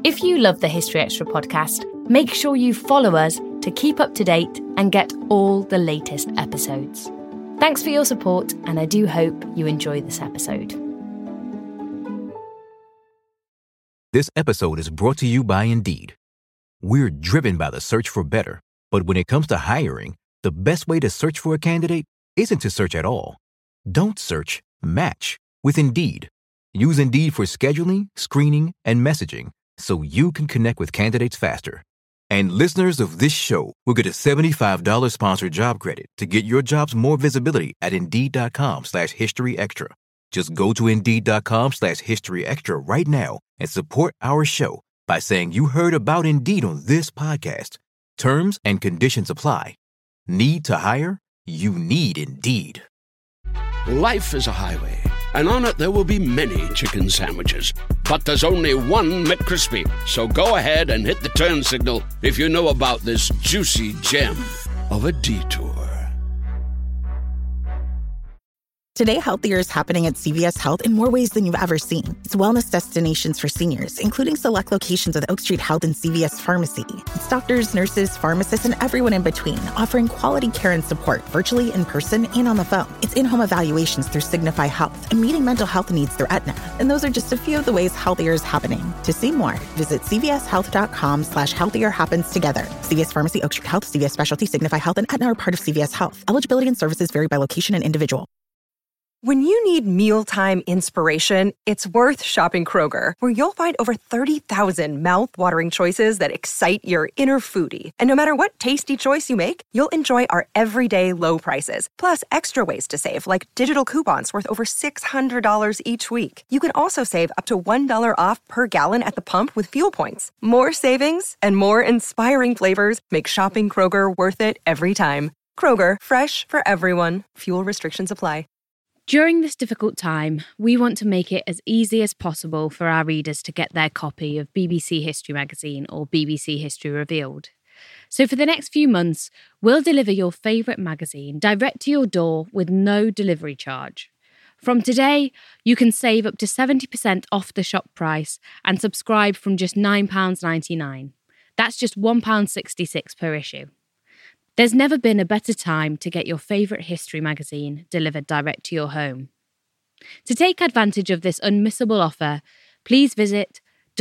If you love the History Extra podcast, make sure you follow us to keep up to date and get all the latest episodes. Thanks for your support, and I do hope you enjoy this episode. This episode is brought to you by Indeed. We're driven by the search for better, but when it comes to hiring, the best way to search for a candidate isn't to search at all. Don't search, match with Indeed. Use Indeed for scheduling, screening, and messaging so you can connect with candidates faster. And listeners of this show will get a $75 sponsored job credit to get your jobs more visibility at Indeed.com/HistoryExtra. Just go to Indeed.com/HistoryExtra right now and support our show by saying you heard about Indeed on this podcast. Terms and conditions apply. Need to hire? You need Indeed. Life is a highway, and on it there will be many chicken sandwiches. But there's only one McCrispy. So go ahead and hit the turn signal if you know about this juicy gem of a detour. Today, healthier is happening at CVS Health in more ways than you've ever seen. It's wellness destinations for seniors, including select locations with Oak Street Health and CVS Pharmacy. It's doctors, nurses, pharmacists, and everyone in between, offering quality care and support virtually, in person, and on the phone. It's in-home evaluations through Signify Health and meeting mental health needs through Aetna. And those are just a few of the ways healthier is happening. To see more, visit cvshealth.com/healthier happens together. CVS Pharmacy, Oak Street Health, CVS Specialty, Signify Health, and Aetna are part of CVS Health. Eligibility and services vary by location and individual. When you need mealtime inspiration, it's worth shopping Kroger, where you'll find over 30,000 mouth-watering choices that excite your inner foodie. And no matter what tasty choice you make, you'll enjoy our everyday low prices, plus extra ways to save, like digital coupons worth over $600 each week. You can also save up to $1 off per gallon at the pump with fuel points. More savings and more inspiring flavors make shopping Kroger worth it every time. Kroger, fresh for everyone. Fuel restrictions apply. During this difficult time, we want to make it as easy as possible for our readers to get their copy of BBC History Magazine or BBC History Revealed. So for the next few months, we'll deliver your favourite magazine direct to your door with no delivery charge. From today, you can save up to 70% off the shop price and subscribe from just £9.99. That's just £1.66 per issue. There's never been a better time to get your favourite history magazine delivered direct to your home. To take advantage of this unmissable offer, please visit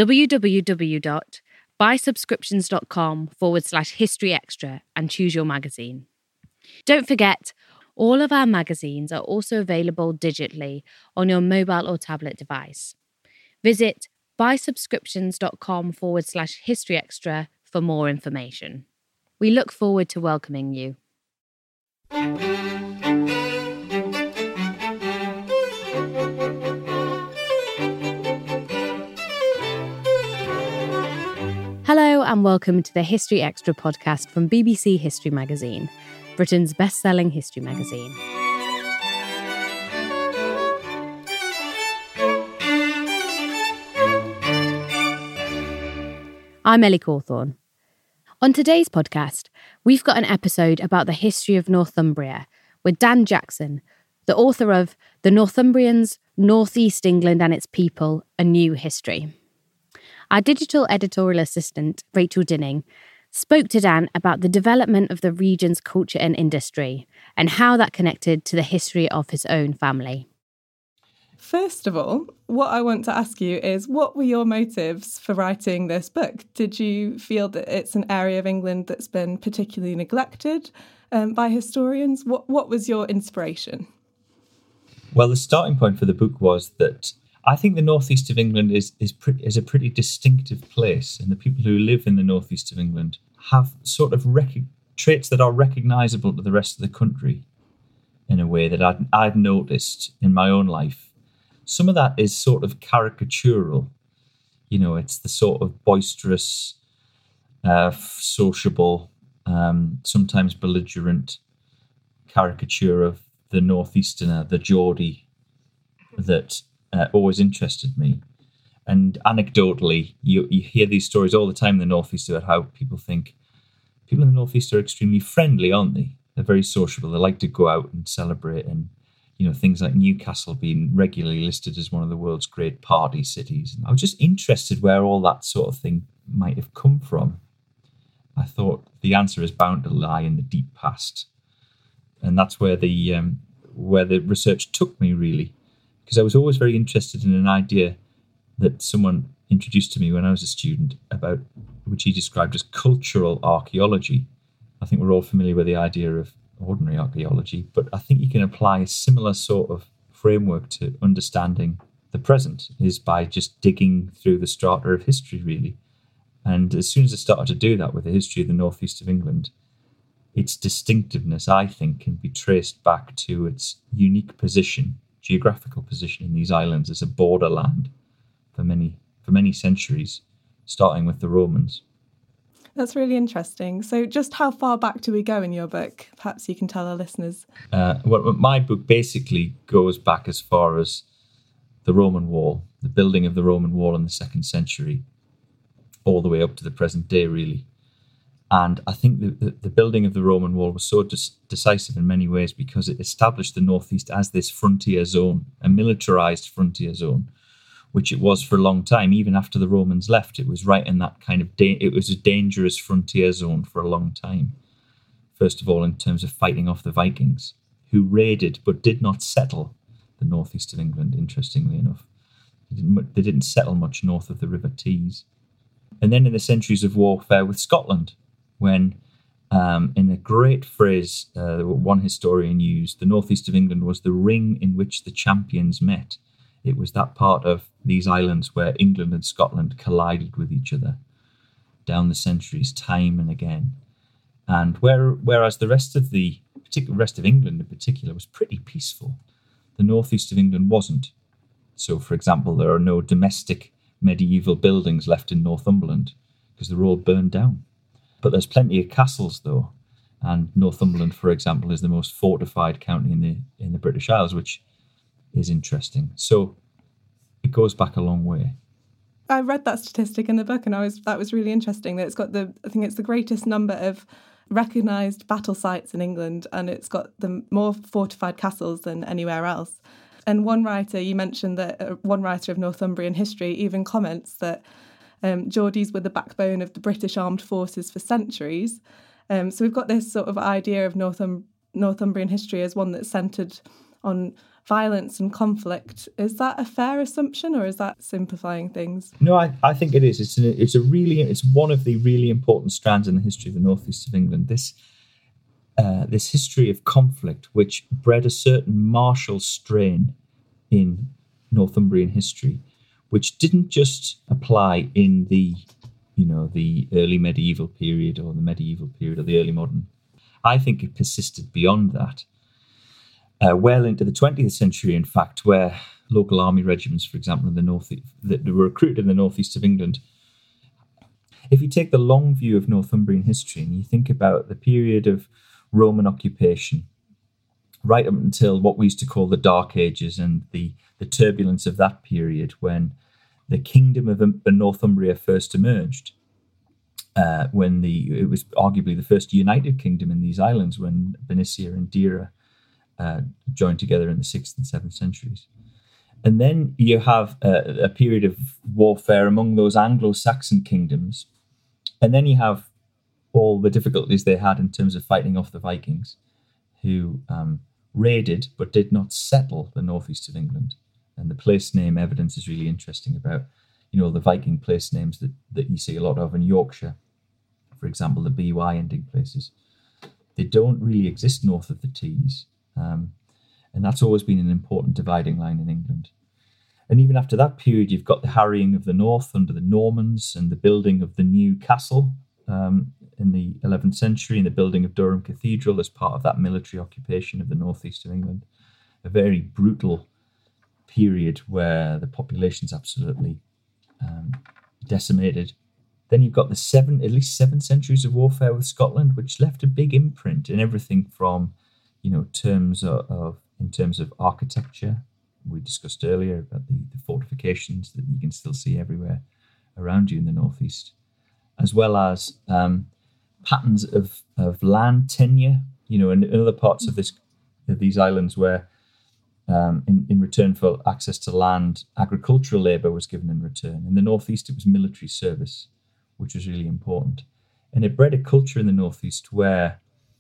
www.buysubscriptions.com/historyextra and choose your magazine. Don't forget, all of our magazines are also available digitally on your mobile or tablet device. Visit buysubscriptions.com/historyextra for more information. We look forward to welcoming you. Hello and welcome to the History Extra podcast from BBC History Magazine, Britain's best-selling history magazine. I'm Ellie Cawthorne. On today's podcast, we've got an episode about the history of Northumbria with Dan Jackson, the author of The Northumbrians, North East England and Its People, A New History. Our digital editorial assistant, Rachel Dinning, spoke to Dan about the development of the region's culture and industry and how that connected to the history of his own family. First of all, what I want to ask you is, what were your motives for writing this book? Did you feel that it's an area of England that's been particularly neglected by historians? What was your inspiration? Well, the starting point for the book was that I think the northeast of England is a pretty distinctive place, and the people who live in the northeast of England have sort of traits that are recognisable to the rest of the country in a way that I've noticed in my own life. Some of that is sort of caricatural. You know, it's the sort of boisterous, sociable, sometimes belligerent caricature of the northeasterner, the Geordie, that always interested me. And anecdotally, you hear these stories all the time in the northeast about how people think people in the northeast are extremely friendly, aren't they? They're very sociable. They like to go out and celebrate and, things like Newcastle being regularly listed as one of the world's great party cities. And I was just interested where all that sort of thing might have come from. I thought the answer is bound to lie in the deep past. And that's where the research took me, really, because I was always very interested in an idea that someone introduced to me when I was a student, about which he described as cultural archaeology. I think we're all familiar with the idea of ordinary archaeology, but I think you can apply a similar sort of framework to understanding the present, is by just digging through the strata of history, really. And as soon as I started to do that with the history of the northeast of England, its distinctiveness, I think, can be traced back to its unique position, geographical position in these islands as a borderland for many centuries, starting with the Romans. That's really interesting. So just how far back do we go in your book? Perhaps you can tell our listeners. Well, my book basically goes back as far as the Roman wall, the building of the Roman wall in the 2nd century, all the way up to the present day, really. And I think the building of the Roman wall was so decisive in many ways because it established the northeast as this frontier zone, a militarized frontier zone, which it was for a long time. Even after the Romans left, it was right in that kind of it was a dangerous frontier zone for a long time. First of all, in terms of fighting off the Vikings, who raided but did not settle the northeast of England, interestingly enough. They didn't settle much north of the River Tees. And then in the centuries of warfare with Scotland, when, in a great phrase one historian used, the northeast of England was the ring in which the champions met. It was that part of these islands where England and Scotland collided with each other down the centuries, time and again. And whereas the rest of England in particular was pretty peaceful, the northeast of England wasn't. So, for example, there are no domestic medieval buildings left in Northumberland because they're all burned down. But there's plenty of castles, though. And Northumberland, for example, is the most fortified county in the British Isles, which is interesting. So it goes back a long way. I read that statistic in the book, and that was really interesting. That it's got I think it's the greatest number of recognised battle sites in England, and it's got the more fortified castles than anywhere else. And one writer, you mentioned that one writer of Northumbrian history even comments that Geordies were the backbone of the British armed forces for centuries. So we've got this sort of idea of Northumbrian history as one that's centred on violence and conflict. Is that a fair assumption, or is that simplifying things? No, I think it is. It's one of the really important strands in the history of the northeast of England. This history of conflict, which bred a certain martial strain in Northumbrian history, which didn't just apply in the early medieval period or the medieval period or the early modern. I think it persisted beyond that. Well into the 20th century, in fact, where local army regiments, for example, in the north that were recruited in the northeast of England. If you take the long view of Northumbrian history and you think about the period of Roman occupation, right up until what we used to call the Dark Ages and the turbulence of that period, when the kingdom of Northumbria first emerged, when it was arguably the first united kingdom in these islands, when Bernicia and Deira joined together in the 6th and 7th centuries. And then you have a period of warfare among those Anglo-Saxon kingdoms. And then you have all the difficulties they had in terms of fighting off the Vikings, who raided but did not settle the northeast of England. And the place name evidence is really interesting about, the Viking place names that you see a lot of in Yorkshire. For example, the BY ending places. They don't really exist north of the Tees. And that's always been an important dividing line in England. And even after that period, you've got the harrying of the north under the Normans and the building of the new castle in the 11th century and the building of Durham Cathedral as part of that military occupation of the northeast of England. A very brutal period where the population's absolutely decimated. Then you've got at least 7 centuries of warfare with Scotland, which left a big imprint in everything from, in terms of architecture. We discussed earlier about the fortifications that you can still see everywhere around you in the northeast, as well as patterns of land tenure, in other parts of these islands where in return for access to land. Agricultural labour was given in return. In the Northeast, it was military service, which was really important. And it bred a culture in the Northeast where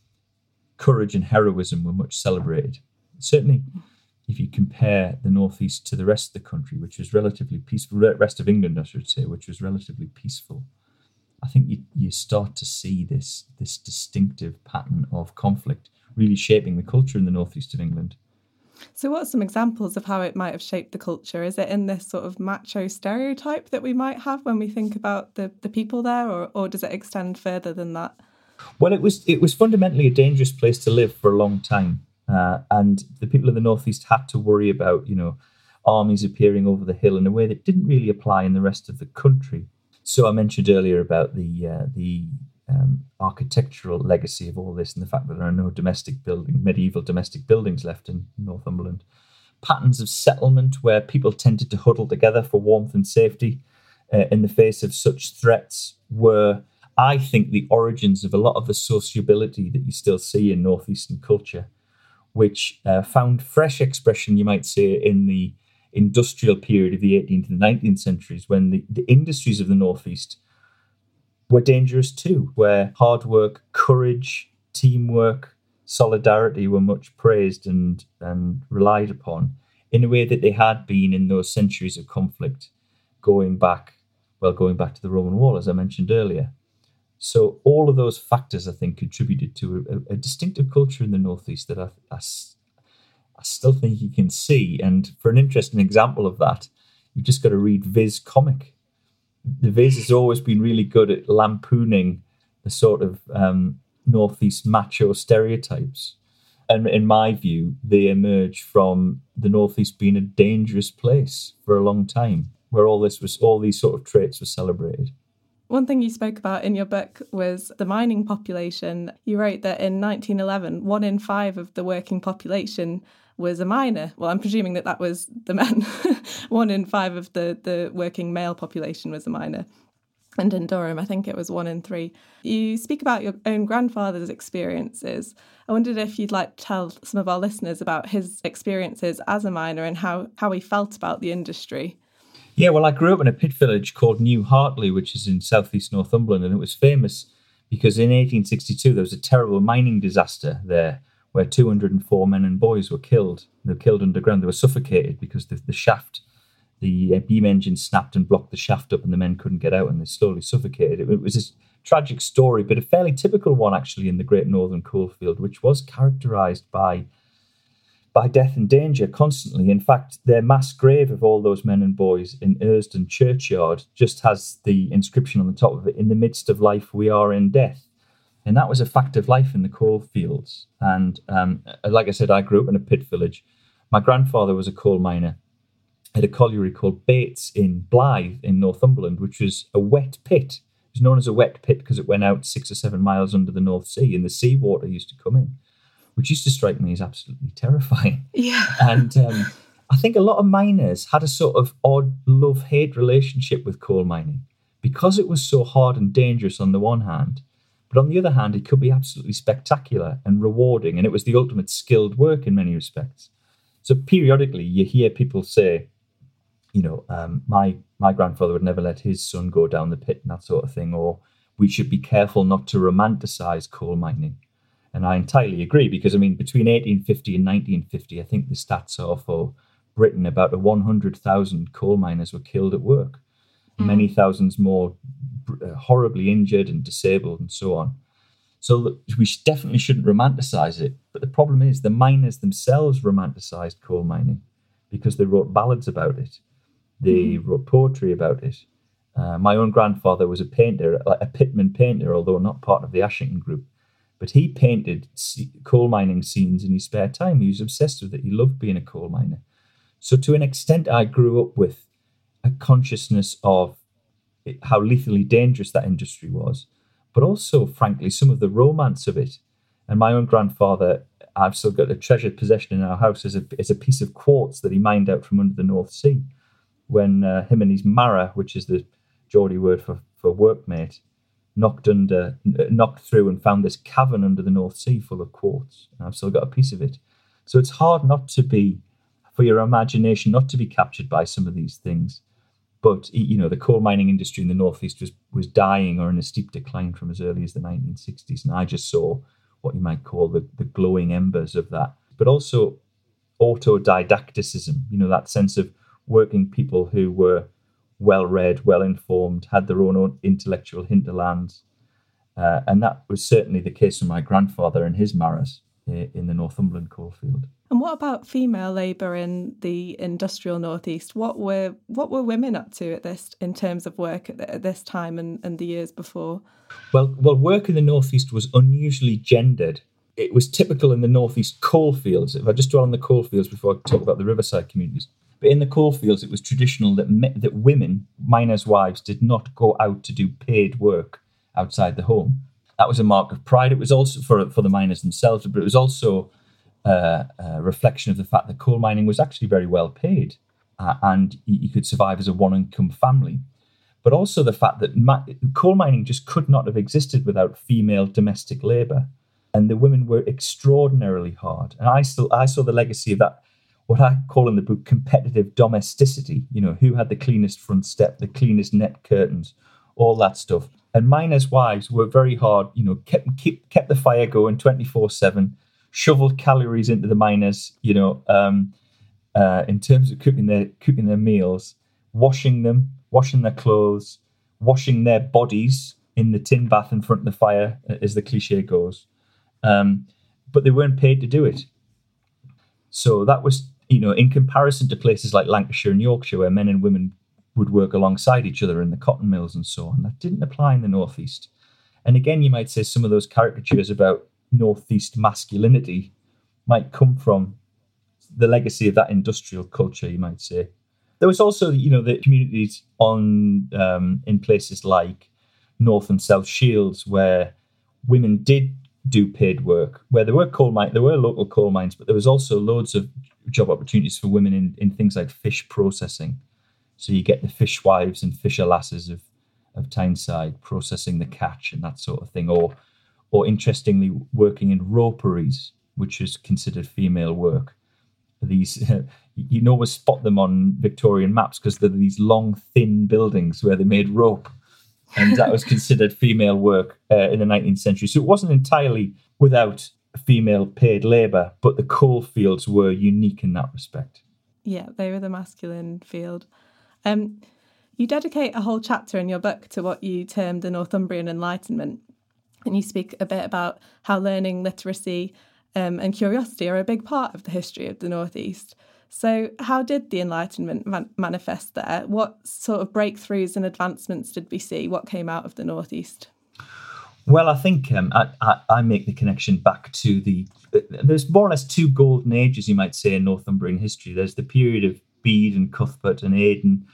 courage and heroism were much celebrated. Certainly, if you compare the Northeast to the rest of the country, which was relatively peaceful, rest of England, I should say, which was relatively peaceful, I think you start to see this distinctive pattern of conflict really shaping the culture in the Northeast of England. So what are some examples of how it might have shaped the culture? Is it in this sort of macho stereotype that we might have when we think about the people there, or does it extend further than that? Well, it was fundamentally a dangerous place to live for a long time. And the people in the Northeast had to worry about, armies appearing over the hill in a way that didn't really apply in the rest of the country. So I mentioned earlier about the architectural legacy of all this and the fact that there are no medieval domestic buildings left in Northumberland. Patterns of settlement where people tended to huddle together for warmth and safety in the face of such threats were, I think, the origins of a lot of the sociability that you still see in Northeastern culture, which found fresh expression, you might say, in the industrial period of the 18th and 19th centuries, when the industries of the Northeast were dangerous too, where hard work, courage, teamwork, solidarity were much praised and relied upon in a way that they had been in those centuries of conflict going back to the Roman wall, as I mentioned earlier. So all of those factors, I think, contributed to a distinctive culture in the Northeast that I still think you can see. And for an interesting example of that, you've just got to read Viz Comic. The Viz has always been really good at lampooning the sort of Northeast macho stereotypes. And in my view, they emerge from the Northeast being a dangerous place for a long time, where all these sort of traits were celebrated. One thing you spoke about in your book was the mining population. You wrote that in 1911, 1 in 5 of the working population was a miner. Well, I'm presuming that was the men. 1 in 5 of the working male population was a miner. And in Durham, I think it was 1 in 3. You speak about your own grandfather's experiences. I wondered if you'd like to tell some of our listeners about his experiences as a miner and how he felt about the industry. Yeah, well, I grew up in a pit village called New Hartley, which is in southeast Northumberland, and it was famous because in 1862 there was a terrible mining disaster there where 204 men and boys were killed. They were killed underground. They were suffocated because the shaft, the beam engine snapped and blocked the shaft up and the men couldn't get out and they slowly suffocated. It was a tragic story, but a fairly typical one actually in the Great Northern Coalfield, which was characterised by death and danger constantly. In fact, their mass grave of all those men and boys in Ersdon Churchyard just has the inscription on the top of it, "In the midst of life, we are in death." And that was a fact of life in the coal fields. And like I said, I grew up in a pit village. My grandfather was a coal miner at a colliery called Bates in Blythe in Northumberland, which was a wet pit. It was known as a wet pit because it went out 6 or 7 miles under the North Sea and the seawater used to come in, which used to strike me as absolutely terrifying. Yeah. And I think a lot of miners had a sort of odd love-hate relationship with coal mining because it was so hard and dangerous on the one hand, but on the other hand, it could be absolutely spectacular and rewarding, and it was the ultimate skilled work in many respects. So periodically, you hear people say, my grandfather would never let his son go down the pit and that sort of thing, or we should be careful not to romanticize coal mining. And I entirely agree, because, between 1850 and 1950, I think the stats are for Britain, about 100,000 coal miners were killed at work. Many thousands more horribly injured and disabled and so on. So we definitely shouldn't romanticize it. But the problem is the miners themselves romanticized coal mining because they wrote ballads about it. They wrote poetry about it. My own grandfather was a painter, a pitman painter, although not part of the Ashington group. But he painted coal mining scenes in his spare time. He was obsessed with it. He loved being a coal miner. So to an extent, I grew up with a consciousness of how lethally dangerous that industry was, but also, frankly, some of the romance of it. And my own grandfather, I've still got a treasured possession in our house, is a piece of quartz that he mined out from under the North Sea when him and his Mara, which is the Geordie word for workmate, knocked through and found this cavern under the North Sea full of quartz. And I've still got a piece of it. So it's hard not to be for your imagination not to be captured by some of these things. But, the coal mining industry in the Northeast was dying or in a steep decline from as early as the 1960s. And I just saw what you might call the glowing embers of that. But also autodidacticism, that sense of working people who were well-read, well-informed, had their own intellectual hinterlands. And that was certainly the case for my grandfather and his Maras in the Northumberland coalfield. And what about female labour in the industrial Northeast? What were women up to in terms of work at this time and the years before? Well, work in the Northeast was unusually gendered. It was typical in the Northeast coalfields. If I just dwell on the coalfields before I talk about the riverside communities. But in the coalfields, it was traditional that women, miners' wives, did not go out to do paid work outside the home. That was a mark of pride. It was also for the miners themselves, but it was also a reflection of the fact that coal mining was actually very well paid, and you could survive as a one-income family. But also the fact that coal mining just could not have existed without female domestic labour, and the women were extraordinarily hard. And I saw the legacy of that, what I call in the book competitive domesticity. Who had the cleanest front step, the cleanest net curtains, all that stuff. And miners' wives were very hard. Kept the fire going 24/7. Shoveled calories into the miners, in terms of cooking their meals, washing their clothes, washing their bodies in the tin bath in front of the fire, as the cliche goes. But they weren't paid to do it. So that was, in comparison to places like Lancashire and Yorkshire, where men and women would work alongside each other in the cotton mills and so on. That didn't apply in the Northeast. And again, you might say some of those caricatures about Northeast masculinity might come from the legacy of that industrial culture, you might say. There was also, the communities in places like North and South Shields where women did do paid work, where there were local coal mines, but there was also loads of job opportunities for women in things like fish processing. So you get the fishwives and fisher lasses of Tyneside processing the catch and that sort of thing, or interestingly, working in roperies, which is considered female work. These, you can always spot them on Victorian maps because they're these long, thin buildings where they made rope. And that was considered female work in the 19th century. So it wasn't entirely without female paid labour, but the coal fields were unique in that respect. Yeah, they were the masculine field. You dedicate a whole chapter in your book to what you termed the Northumbrian Enlightenment. And you speak a bit about how learning, literacy and curiosity are a big part of the history of the Northeast. So how did the Enlightenment manifest there? What sort of breakthroughs and advancements did we see? What came out of the Northeast? Well, I think I make the connection back to there's more or less two golden ages, you might say, in Northumbrian history. There's the period of Bede and Cuthbert and Aidan,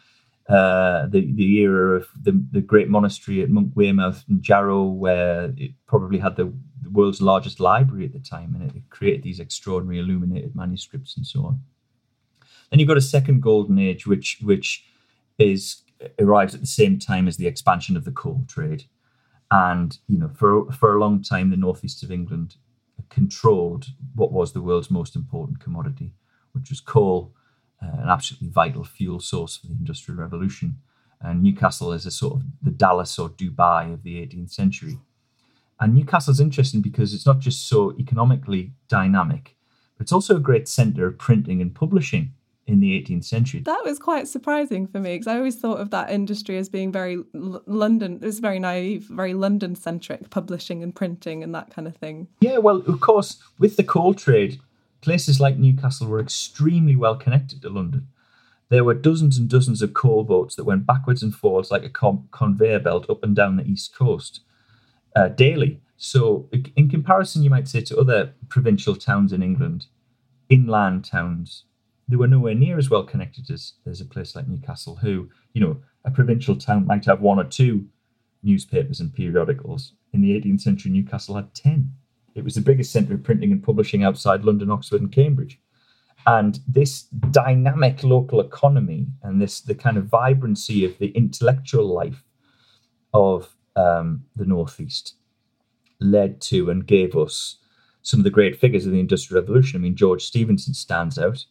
the era of the great monastery at Monk Wearmouth and Jarrow, where it probably had the world's largest library at the time, and it created these extraordinary illuminated manuscripts and so on. Then you've got a second golden age, which arrives at the same time as the expansion of the coal trade, and for a long time the northeast of England controlled what was the world's most important commodity, which was coal. An absolutely vital fuel source for the Industrial Revolution. And Newcastle is a sort of the Dallas or Dubai of the 18th century. And Newcastle's interesting because it's not just so economically dynamic, but it's also a great centre of printing and publishing in the 18th century. That was quite surprising for me because I always thought of that industry as being very London. It was very naive, very London-centric, publishing and printing and that kind of thing. Yeah, well, of course, with the coal trade, places like Newcastle were extremely well connected to London. There were dozens and dozens of coal boats that went backwards and forwards like a conveyor belt up and down the east coast daily. So in comparison, you might say, to other provincial towns in England, inland towns, they were nowhere near as well connected as a place like Newcastle, who, a provincial town might have one or two newspapers and periodicals. In the 18th century, Newcastle had 10. It was the biggest centre of printing and publishing outside London, Oxford and Cambridge. And this dynamic local economy and the kind of vibrancy of the intellectual life of the Northeast led to and gave us some of the great figures of the Industrial Revolution. I mean, George Stephenson stands out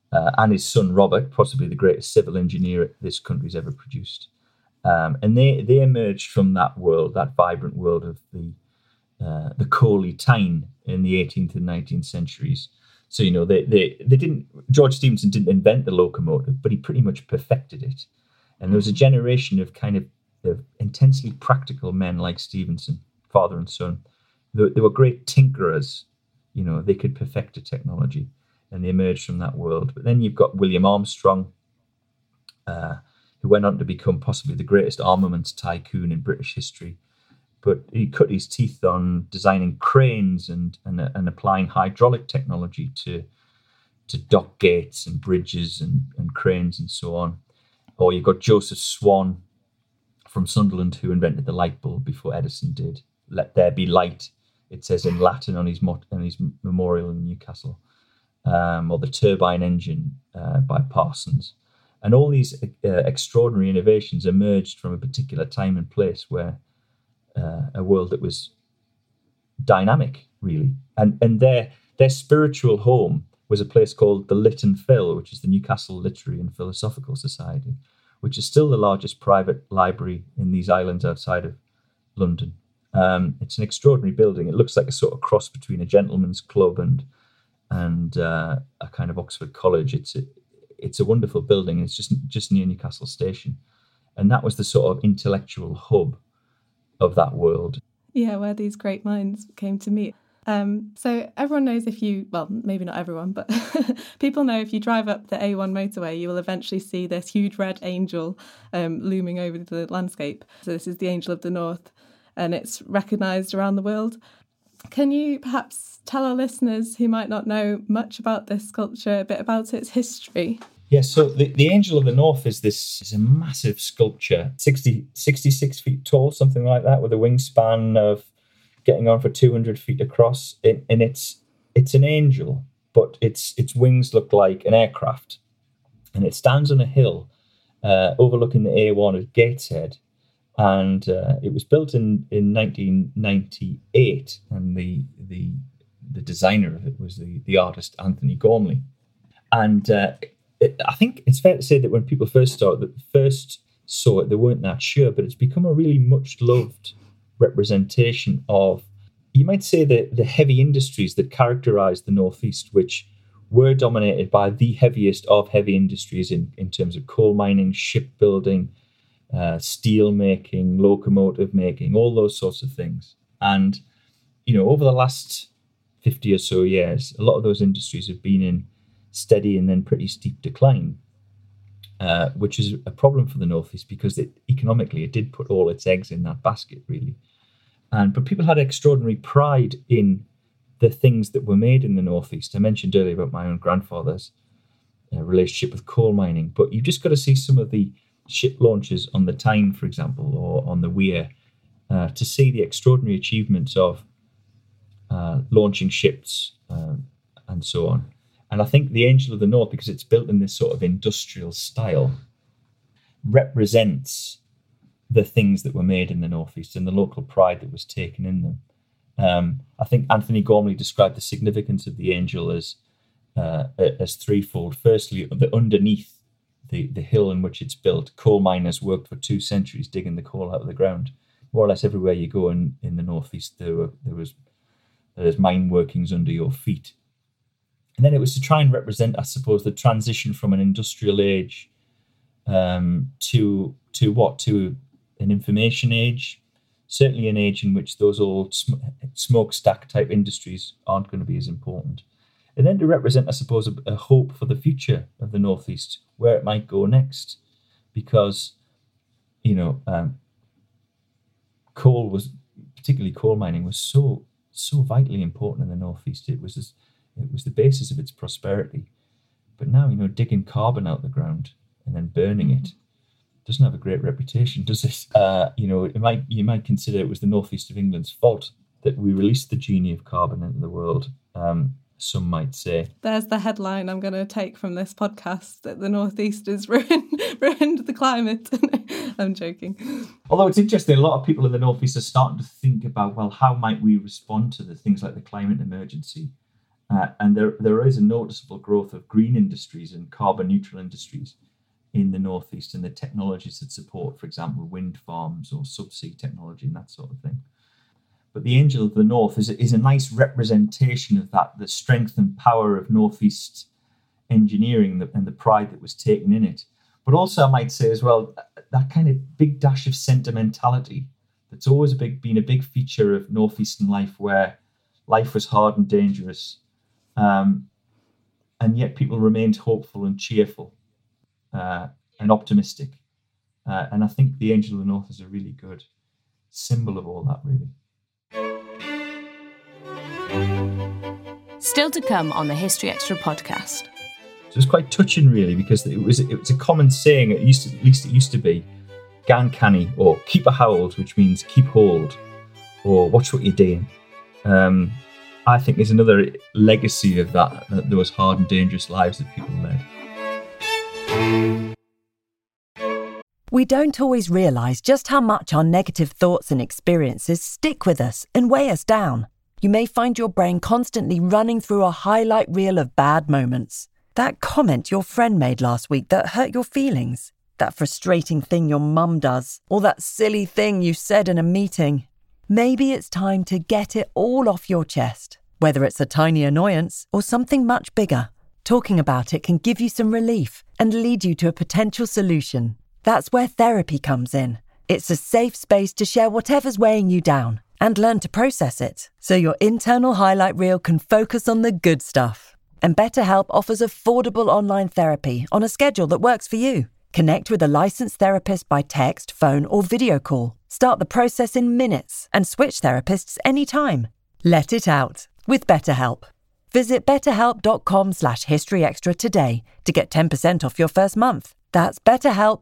and his son Robert, possibly the greatest civil engineer this country's ever produced. And they emerged from that world, that vibrant world of the coaly tyne in the 18th and 19th centuries. So, they didn't. George Stephenson didn't invent the locomotive, but he pretty much perfected it. And there was a generation of kind of intensely practical men like Stephenson, father and son. They were great tinkerers. They could perfect a technology, and they emerged from that world. But then you've got William Armstrong, who went on to become possibly the greatest armaments tycoon in British history. But he cut his teeth on designing cranes and applying hydraulic technology to dock gates and bridges and cranes and so on. Or you've got Joseph Swan from Sunderland, who invented the light bulb before Edison did. Let there be light, it says in Latin on his memorial in Newcastle. Or the turbine engine by Parsons. And all these extraordinary innovations emerged from a particular time and place where a world that was dynamic, really. And their spiritual home was a place called the Lytton Phil, which is the Newcastle Literary and Philosophical Society, which is still the largest private library in these islands outside of London. It's an extraordinary building. It looks like a sort of cross between a gentleman's club and a kind of Oxford College. It's a wonderful building. It's just near Newcastle Station. And that was the sort of intellectual hub of that world. Yeah, where these great minds came to meet. So everyone knows maybe not everyone, but people know if you drive up the A1 motorway, you will eventually see this huge red angel looming over the landscape. So this is the Angel of the North, and it's recognised around the world. Can you perhaps tell our listeners who might not know much about this sculpture a bit about its history? Yes, so the Angel of the North is a massive sculpture, 66 feet tall, something like that, with a wingspan of getting on for 200 feet across. And it's an angel, but its wings look like an aircraft. And it stands on a hill overlooking the A1 at Gateshead. And it was built in 1998, and the designer of it was the artist Anthony Gormley. And I think it's fair to say that when people first saw it, they weren't that sure, but it's become a really much loved representation of, you might say, the heavy industries that characterise the Northeast, which were dominated by the heaviest of heavy industries in terms of coal mining, shipbuilding, steel making, locomotive making, all those sorts of things. And, over the last 50 or so years, a lot of those industries have been in steady and then pretty steep decline, which is a problem for the Northeast because economically it did put all its eggs in that basket, really. But people had extraordinary pride in the things that were made in the Northeast. I mentioned earlier about my own grandfather's relationship with coal mining, but you've just got to see some of the ship launches on the Tyne, for example, or on the Weir, to see the extraordinary achievements of launching ships and so on. And I think the Angel of the North, because it's built in this sort of industrial style, represents the things that were made in the Northeast and the local pride that was taken in them. I think Anthony Gormley described the significance of the Angel as threefold. Firstly, underneath the hill in which it's built, coal miners worked for 2 centuries digging the coal out of the ground. More or less everywhere you go in the Northeast, there's mine workings under your feet. And then it was to try and represent, I suppose, the transition from an industrial age to an information age. Certainly an age in which those old smokestack type industries aren't going to be as important. And then to represent, I suppose, a hope for the future of the Northeast, where it might go next. Because, particularly coal mining, was so vitally important in the Northeast. It was the basis of its prosperity. But now, digging carbon out the ground and then burning it doesn't have a great reputation, does it? You might consider it was the Northeast of England's fault that we released the genie of carbon into the world. Some might say. There's the headline I'm going to take from this podcast, that the Northeast has ruined the climate. I'm joking. Although it's interesting, a lot of people in the Northeast are starting to think about, well, how might we respond to the things like the climate emergency? And there is a noticeable growth of green industries and carbon neutral industries in the Northeast, and the technologies that support, for example, wind farms or subsea technology and that sort of thing. But the Angel of the North is a nice representation of that, the strength and power of Northeast engineering and the pride that was taken in it. But also, I might say as well, that kind of big dash of sentimentality that's always been a big feature of Northeastern life, where life was hard and dangerous, and yet people remained hopeful and cheerful and optimistic. And I think the Angel of the North is a really good symbol of all that, really. Still to come on the History Extra podcast. So it's quite touching, really, because it was a common saying. At least it used to be, "Gan canny," or "keep a hold," which means keep hold, or watch what you're doing. I think there's another legacy of that those hard and dangerous lives that people led. We don't always realise just how much our negative thoughts and experiences stick with us and weigh us down. You may find your brain constantly running through a highlight reel of bad moments. That comment your friend made last week that hurt your feelings. That frustrating thing your mum does. Or that silly thing you said in a meeting. Maybe it's time to get it all off your chest. Whether it's a tiny annoyance or something much bigger, talking about it can give you some relief and lead you to a potential solution. That's where therapy comes in. It's a safe space to share whatever's weighing you down and learn to process it, so your internal highlight reel can focus on the good stuff. And BetterHelp offers affordable online therapy on a schedule that works for you. Connect with a licensed therapist by text, phone, or video call. Start the process in minutes and switch therapists anytime. Let it out with BetterHelp. Visit betterhelp.com/historyextra today to get 10% off your first month. That's BetterHelp,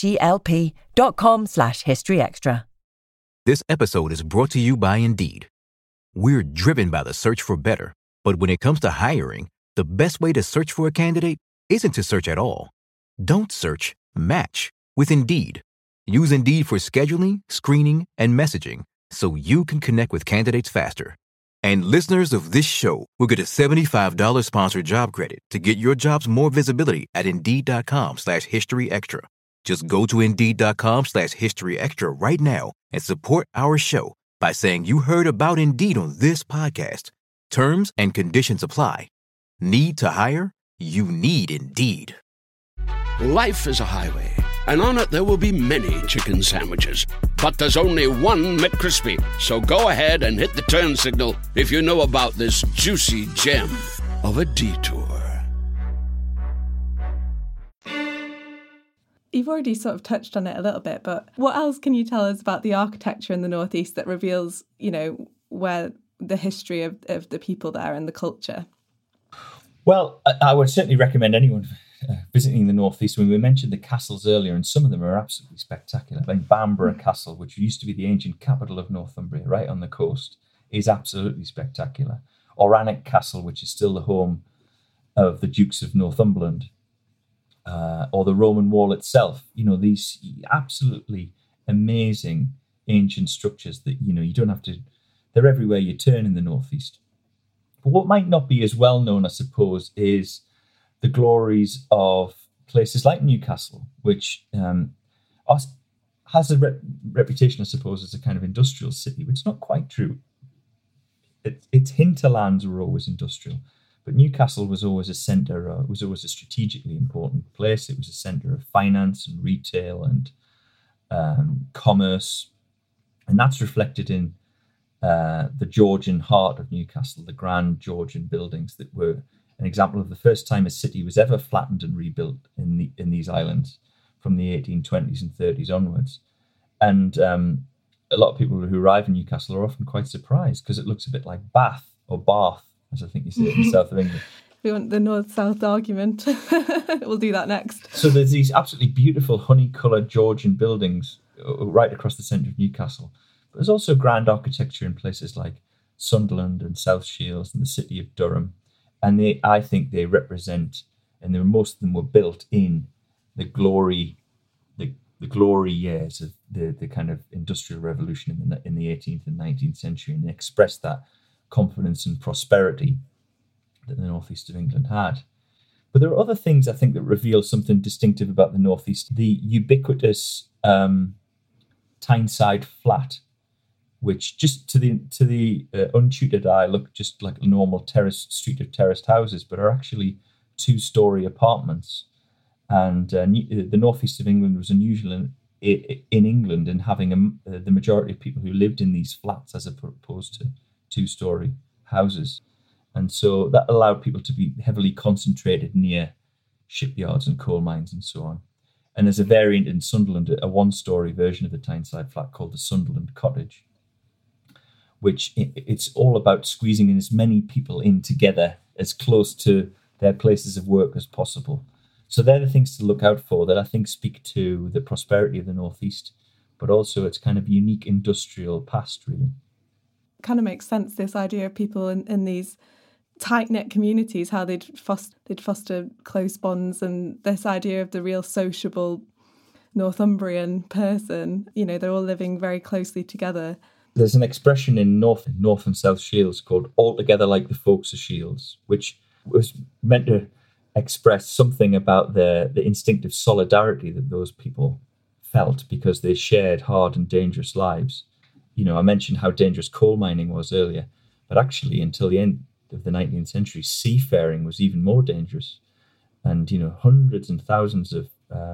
HELP.com/historyextra. This episode is brought to you by Indeed. We're driven by the search for better, but when it comes to hiring, the best way to search for a candidate isn't to search at all. Don't search, match with Indeed. Use Indeed for scheduling, screening, and messaging so you can connect with candidates faster. And listeners of this show will get a $75 sponsored job credit to get your jobs more visibility at Indeed.com/historyextra. Just go to Indeed.com/historyextra right now and support our show by saying you heard about Indeed on this podcast. Terms and conditions apply. Need to hire? You need Indeed. Life is a highway, and on it there will be many chicken sandwiches. But there's only one McCrispy. So go ahead and hit the turn signal if you know about this juicy gem of a detour. You've already sort of touched on it a little bit, but what else can you tell us about the architecture in the Northeast that reveals, where the history of the people there and the culture? Well, I would certainly recommend anyone visiting the Northeast. When we mentioned the castles earlier, and some of them are absolutely spectacular. Like Bamburgh Castle, which used to be the ancient capital of Northumbria, right on the coast, is absolutely spectacular. Or Alnwick Castle, which is still the home of the Dukes of Northumberland. Or the Roman Wall itself. These absolutely amazing ancient structures that, you don't have to... They're everywhere you turn in the Northeast. But what might not be as well known, I suppose, is the glories of places like Newcastle, which has a reputation, I suppose, as a kind of industrial city, which is not quite true. Its hinterlands were always industrial, but Newcastle was always a centre, was always a strategically important place. It was a centre of finance and retail and commerce, and that's reflected in the Georgian heart of Newcastle, the grand Georgian buildings that were an example of the first time a city was ever flattened and rebuilt in these islands from the 1820s and 30s onwards. And a lot of people who arrive in Newcastle are often quite surprised because it looks a bit like Bath, or Bath, as I think you say it in the south of England. We want the north-south argument. We'll do that next. So there's these absolutely beautiful honey-coloured Georgian buildings right across the centre of Newcastle. But there's also grand architecture in places like Sunderland and South Shields and the city of Durham. And I think they represent, and most of them were built in the glory years of the kind of industrial revolution in the 18th and 19th century, and expressed that confidence and prosperity that the northeast of England had. But there are other things I think that reveal something distinctive about the northeast. The ubiquitous Tyneside flat, which just to the untutored eye look just like a normal street of terraced houses, but are actually 2-story apartments. And the northeast of England was unusual in England in having the majority of people who lived in these flats as opposed to 2-story houses. And so that allowed people to be heavily concentrated near shipyards and coal mines and so on. And there's a variant in Sunderland, a 1-story version of the Tyneside flat called the Sunderland Cottage, which it's all about squeezing in as many people in together as close to their places of work as possible. So they're the things to look out for that I think speak to the prosperity of the northeast, but also its kind of unique industrial past, really. Kind of makes sense, this idea of people in these tight-knit communities, how they'd foster close bonds, and this idea of the real sociable Northumbrian person, they're all living very closely together. There's an expression in North and South Shields called "altogether like the folks of Shields," which was meant to express something about the instinctive solidarity that those people felt because they shared hard and dangerous lives. I mentioned how dangerous coal mining was earlier, but actually until the end of the 19th century, seafaring was even more dangerous. And, hundreds and thousands of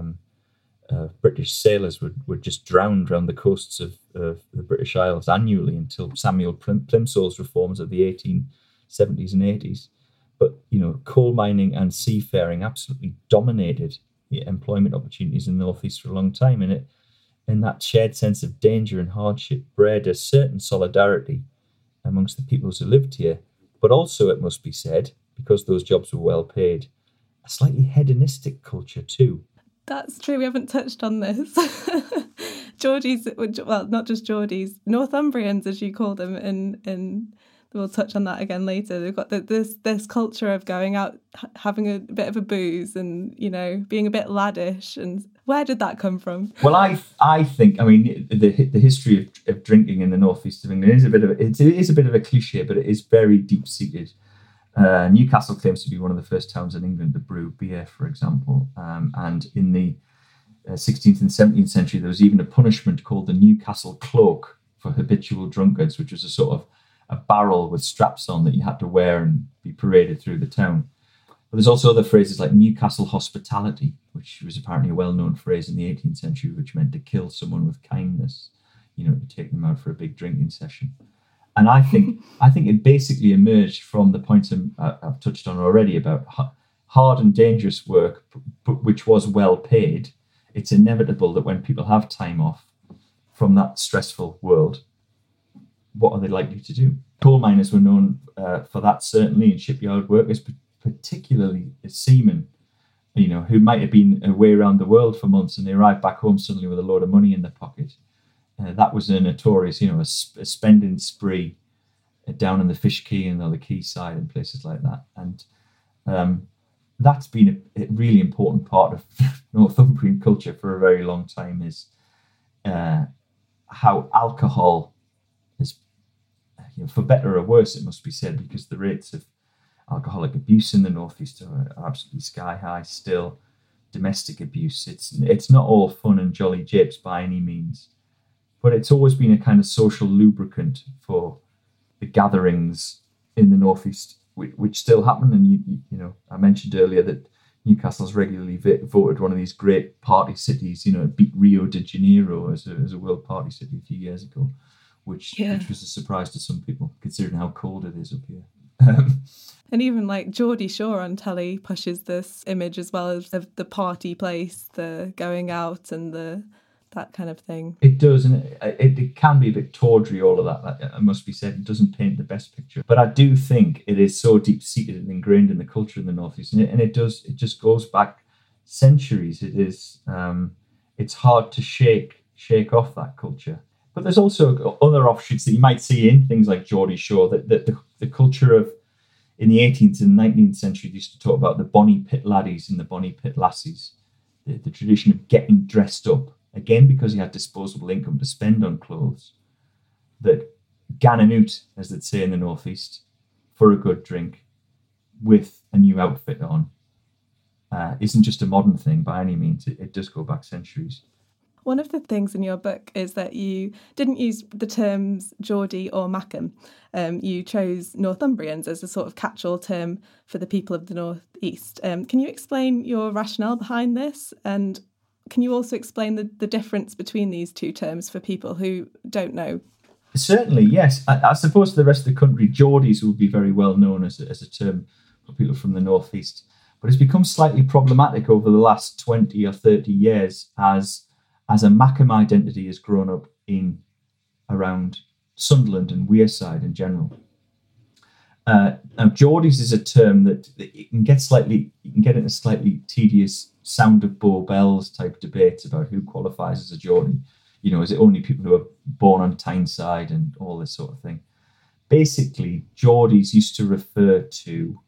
British sailors would just drown around the coasts of the British Isles annually until Samuel Plimsoll's reforms of the 1870s and 80s. But, coal mining and seafaring absolutely dominated the employment opportunities in the northeast for a long time. And that shared sense of danger and hardship bred a certain solidarity amongst the peoples who lived here. But also, it must be said, because those jobs were well paid, a slightly hedonistic culture too. That's true. We haven't touched on this. Geordies, well, not just Geordies, Northumbrians, as you call them, and we'll touch on that again later. They've got this culture of going out, having a bit of a booze, and being a bit laddish. And where did that come from? Well, I think the history of drinking in the northeast of England is a bit of a cliche, but it is very deep seated. Newcastle claims to be one of the first towns in England to brew beer, for example. And in the 16th and 17th century, there was even a punishment called the Newcastle cloak for habitual drunkards, which was a sort of a barrel with straps on that you had to wear and be paraded through the town. But there's also other phrases like Newcastle hospitality, which was apparently a well-known phrase in the 18th century, which meant to kill someone with kindness, to take them out for a big drinking session. And I think it basically emerged from the points I've touched on already about hard and dangerous work, but which was well paid. It's inevitable that when people have time off from that stressful world, what are they likely to do? Coal miners were known for that, certainly, and shipyard workers, particularly seamen, who might have been away around the world for months and they arrived back home suddenly with a load of money in their pocket. That was a notorious, a spending spree down in the Fish Quay and the quayside and places like that. And that's been a really important part of Northumbrian culture for a very long time, is how alcohol is, for better or worse, it must be said, because the rates of alcoholic abuse in the northeast are absolutely sky high still. Domestic abuse, it's not all fun and jolly japes by any means, but it's always been a kind of social lubricant for the gatherings in the northeast, which still happen. And I mentioned earlier that Newcastle's regularly voted one of these great party cities. It beat Rio de Janeiro as a world party city a few years ago, which was a surprise to some people, considering how cold it is up here. And even like Geordie Shore on telly pushes this image as well as the party place, the going out and that kind of thing. It does, and it can be a bit tawdry, all of that. It must be said. It doesn't paint the best picture. But I do think it is so deep-seated and ingrained in the culture in the Northeast, and it just goes back centuries. It is, it's hard to shake off that culture. But there's also other offshoots that you might see in things like Geordie Shore, that the culture of, in the 18th and 19th century, used to talk about the bonny pit laddies and the bonny pit lassies, the tradition of getting dressed up, again, because you had disposable income to spend on clothes, that gan an oot, as they'd say in the Northeast, for a good drink, with a new outfit on isn't just a modern thing by any means. It does go back centuries. One of the things in your book is that you didn't use the terms Geordie or Mackem. You chose Northumbrians as a sort of catch-all term for the people of the North East. Can you explain your rationale behind this? And can you also explain the difference between these two terms for people who don't know? Certainly, yes. I suppose for the rest of the country, Geordies would be very well known as a term for people from the North East. But it's become slightly problematic over the last 20 or 30 years as a Mackem identity has grown up in around Sunderland and Wearside in general. Now, Geordies is a term that you can get into slightly tedious sound of bow bells type debates about who qualifies as a Geordie. You know, is it only people who are born on Tyneside and all this sort of thing? Basically, Geordies used to refer to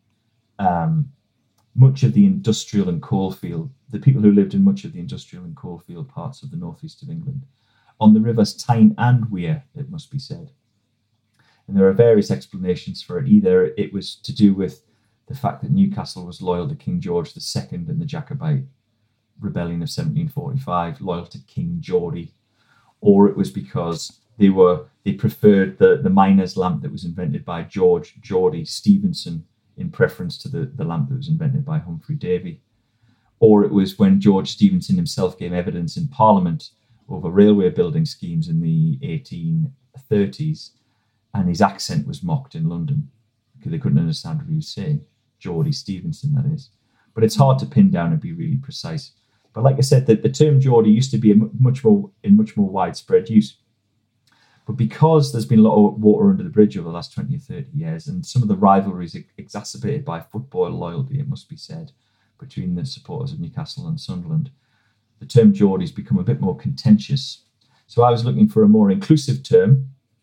much of the industrial and coalfield, the people who lived in much of the industrial and coalfield parts of the northeast of England, on the rivers Tyne and Wear, it must be said. And there are various explanations for it. Either it was to do with the fact that Newcastle was loyal to King George II in the Jacobite Rebellion of 1745, loyal to King Geordie, or it was because they preferred the miner's lamp that was invented by Geordie Stephenson in preference to the lamp that was invented by Humphrey Davy. Or it was when George Stephenson himself gave evidence in Parliament over railway building schemes in the 1830s, and his accent was mocked in London because they couldn't understand what he was saying. Geordie Stephenson, that is. But it's hard to pin down and be really precise. But like I said, the term Geordie used to be in much more widespread use. But because there's been a lot of water under the bridge over the last 20 or 30 years, and some of the rivalries exacerbated by football loyalty, it must be said, between the supporters of Newcastle and Sunderland, the term Geordie's become a bit more contentious. So I was looking for a more inclusive term,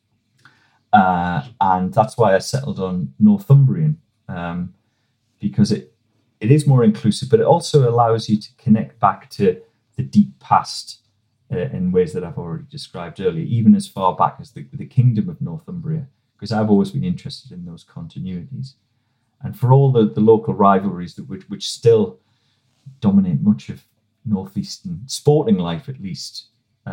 and that's why I settled on Northumbrian, because it is more inclusive, but it also allows you to connect back to the deep past in ways that I've already described earlier, even as far back as the Kingdom of Northumbria, because I've always been interested in those continuities. And for all the local rivalries which still dominate much of northeastern sporting life, at least,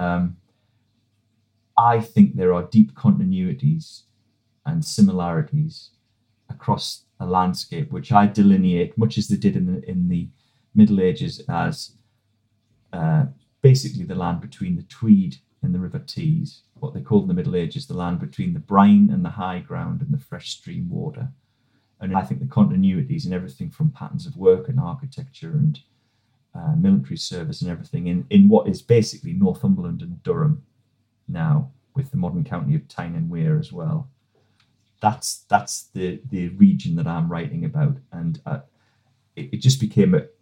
I think there are deep continuities and similarities across a landscape, which I delineate, much as they did in the Middle Ages, as basically the land between the Tweed and the River Tees, what they called in the Middle Ages the land between the brine and the high ground and the fresh stream water. And I think the continuities in everything from patterns of work and architecture and military service and everything in what is basically Northumberland and Durham now, with the modern county of Tyne and Wear as well. That's the region that I'm writing about, and it just became a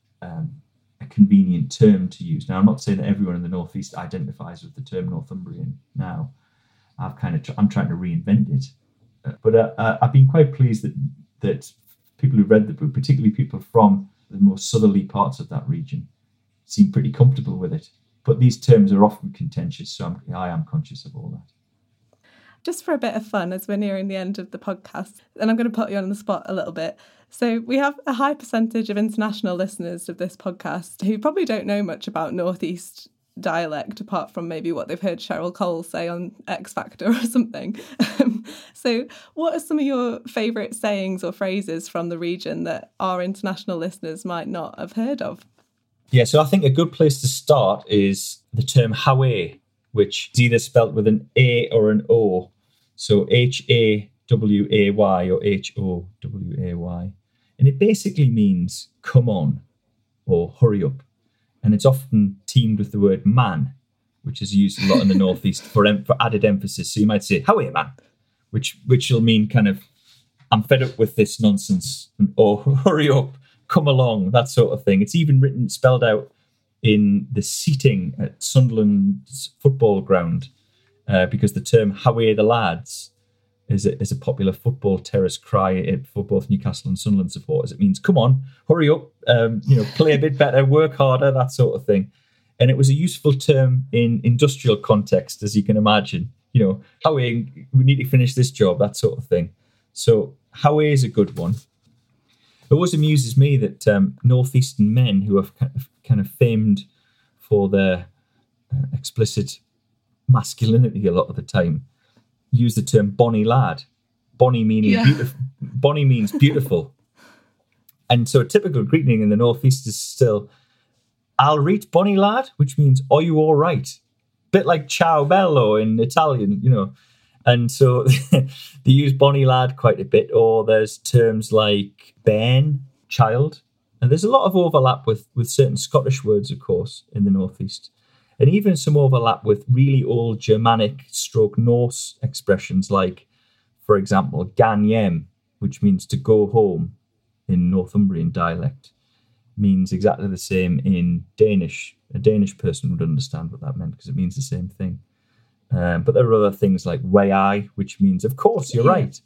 convenient term to use. Now, I'm not saying that everyone in the Northeast identifies with the term Northumbrian now. I'm trying to reinvent it, but I've been quite pleased that people who read the book, particularly people from the more southerly parts of that region, seem pretty comfortable with it. But these terms are often contentious, so I am conscious of all that. Just for a bit of fun, as we're nearing the end of the podcast, and I'm going to put you on the spot a little bit. So we have a high percentage of international listeners of this podcast who probably don't know much about Northeast dialect, apart from maybe what they've heard Cheryl Cole say on X Factor or something. So what are some of your favourite sayings or phrases from the region that our international listeners might not have heard of? Yeah, so I think a good place to start is the term Haway, which is either spelt with an A or an O. So Haway or Howay. And it basically means come on or hurry up. And it's often teamed with the word man, which is used a lot in the Northeast for added emphasis. So you might say, Haway, man, which will mean kind of, I'm fed up with this nonsense, or hurry up, come along, that sort of thing. It's even spelled out in the seating at Sunderland's football ground, because the term Haway the lads is a popular football terrace cry for both Newcastle and Sunderland supporters. It means, come on, hurry up, play a bit better, work harder, that sort of thing. And it was a useful term in industrial context, as you can imagine. Haway, we need to finish this job, that sort of thing. So Haway is a good one. It always amuses me that northeastern men who are kind of famed for their explicit masculinity a lot of the time use the term bonny lad. Bonny meaning beautiful. Bonny means beautiful. And so a typical greeting in the northeast is still, "I'll read bonny lad," which means, "Are you all right?" Bit like ciao bello in Italian, you know. And so they use bonny lad quite a bit, or there's terms like bairn, child. And there's a lot of overlap with certain Scottish words, of course, in the northeast. And even some overlap with really old Germanic / Norse expressions like, for example, gan yem, which means to go home in Northumbrian dialect, means exactly the same in Danish. A Danish person would understand what that meant because it means the same thing. But there are other things like way I, which means, of course, you're right.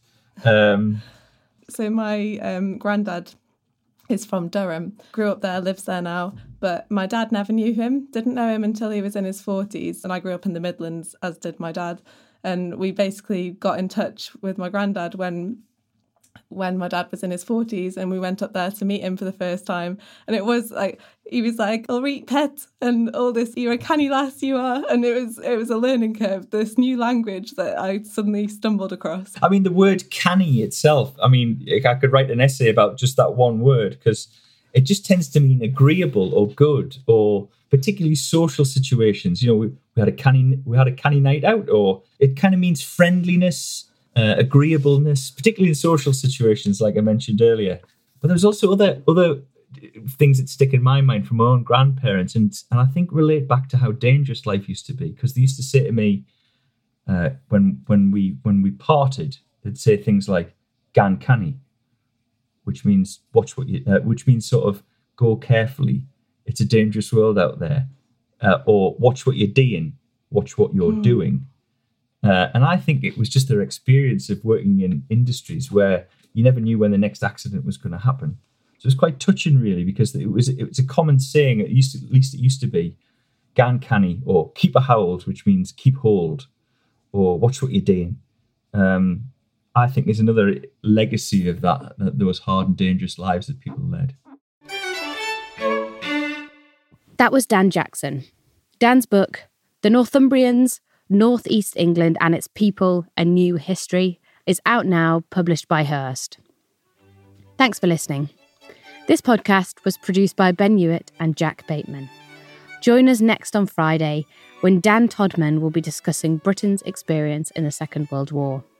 So my granddad is from Durham, grew up there, lives there now, but my dad never knew him, didn't know him until he was in his 40s. And I grew up in the Midlands, as did my dad. And we basically got in touch with my granddad when my dad was in his 40s, and we went up there to meet him for the first time. And it was like, he was like, "I'll read pet," and all this, "You're a canny lass, you are." And it was a learning curve, this new language that I suddenly stumbled across. I mean, the word canny itself, I mean, I could write an essay about just that one word, because it just tends to mean agreeable or good, or particularly social situations. You know, we had a canny night out, or it kind of means friendliness, agreeableness, particularly in social situations, like I mentioned earlier. But there's also other things that stick in my mind from my own grandparents, and I think relate back to how dangerous life used to be. Because they used to say to me, when we parted, they'd say things like "gan canny," which means which means sort of go carefully. It's a dangerous world out there, or watch what you're doing, watch what you're doing. And I think it was just their experience of working in industries where you never knew when the next accident was going to happen. So it's quite touching, really, because it was a common saying. At least it used to be, "gan canny," or "keep a hold," which means keep hold, or watch what you're doing. I think there's another legacy of that those hard and dangerous lives that people led. That was Dan Jackson. Dan's book, The Northumbrians, North East England and Its People, A New History, is out now, published by Hurst. Thanks for listening. This podcast was produced by Ben Hewitt and Jack Bateman. Join us next on Friday when Dan Todman will be discussing Britain's experience in the Second World War.